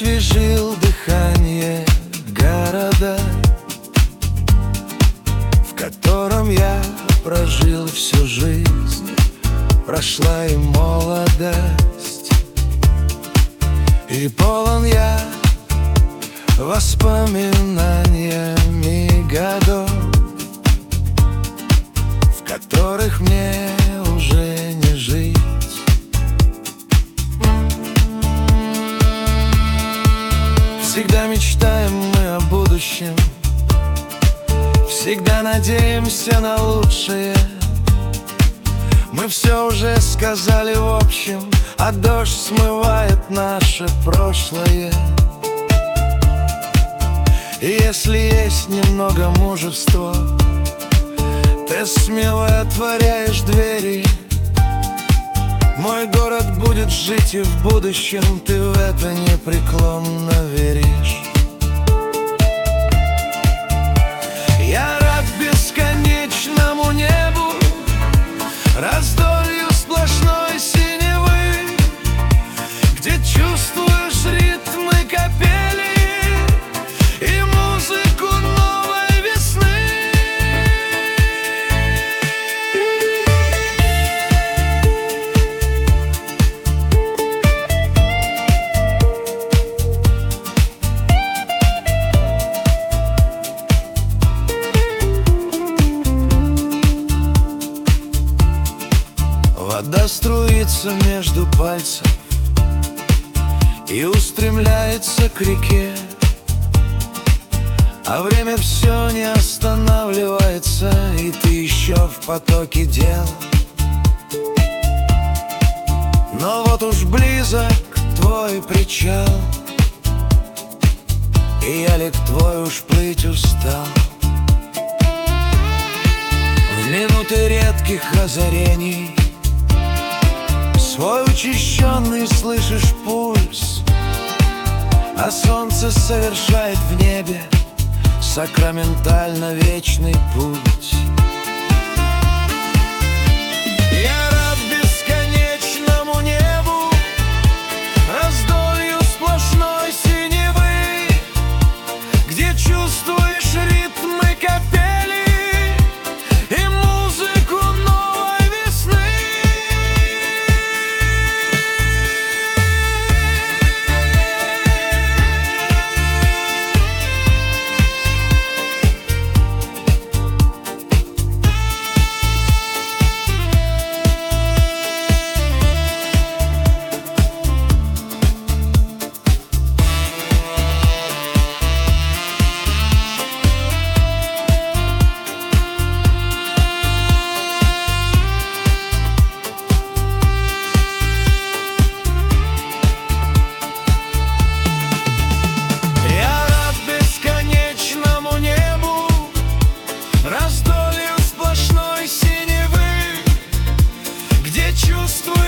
освежил дыхание города, в котором я прожил всю жизнь. Прошла и молодость, и полон я воспоминаниями годов, в которых мне уже не жить. Всегда мечтаем мы о будущем, всегда надеемся на лучшее. Мы все уже сказали в общем, а дождь смывает наше прошлое. И если есть немного мужества, ты смело отворяешь двери. Мой город будет жить и в будущем, ты в это непреклонно веришь. Я рад бесконечному небу, раздолью сплошной синевы, где чувствуешь ритмы капели и музыку новой весны. Вода струится между пальцев и устремляется к реке, а время все не останавливается, и ты еще в потоке дел. Но вот уж близок твой причал, и ялик твой уж плыть устал. В минуты редких озарений свой учащенный слышишь пульс, а солнце совершает в небе сакраментально вечный путь. Я рад бесконечному небу, раздолью сплошной синевы, где чувствуешь ритмы капели и музыку новой весны. Раздолью сплошной синевы, где чувствую